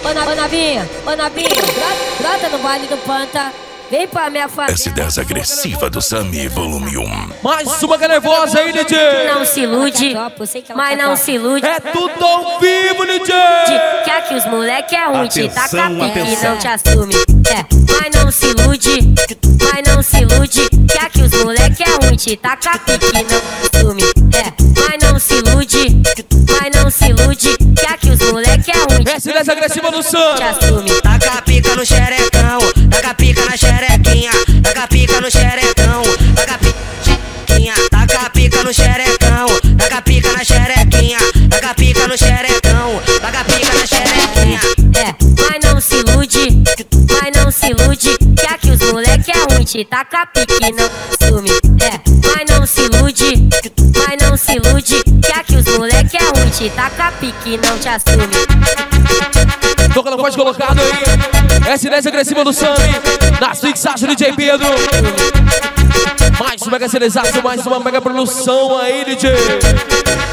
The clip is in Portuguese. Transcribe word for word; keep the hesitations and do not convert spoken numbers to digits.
Ô, na, ô Navinha, ô Navinha, brota, brota no baile do Panta. Vem pra minha família. S dez agressiva do Sami, volume um. Mais uma que é nervosa aí, D J. Não se ilude, mas não se ilude. É tudo ao vivo, D J. Quer que os moleque é ruim, te taca Atenção, pique e atenção. não te assume. É, mas não se ilude, mas não se ilude. Quer que os moleque é ruim, te taca pique e não assume. É, mas não se ilude, mas não se ilude. Quer que os moleque é ruim, S dez agressiva do te Sami. assume. Taca a pica no xerecão, taca a pica na xerequinha, taca a pica no xerecão, taca a piquinha, taca a pica no xerecão, taca a pica na xerequinha, taca a pica no xerecão, taca a pica na xerequinha. É, mas não se ilude, mas não se ilude. Quer que os moleque é ruim, te taca pique e não assume. É, mas não se ilude, mas não se ilude. Quer que os moleque é ruim, te taca pique e não te assume. Tocando pode colocado aí. S dez agressiva do Sami. Nas fixagens do D J Pedro. Mais uma mega serização, mais uma mega produção aí, D J.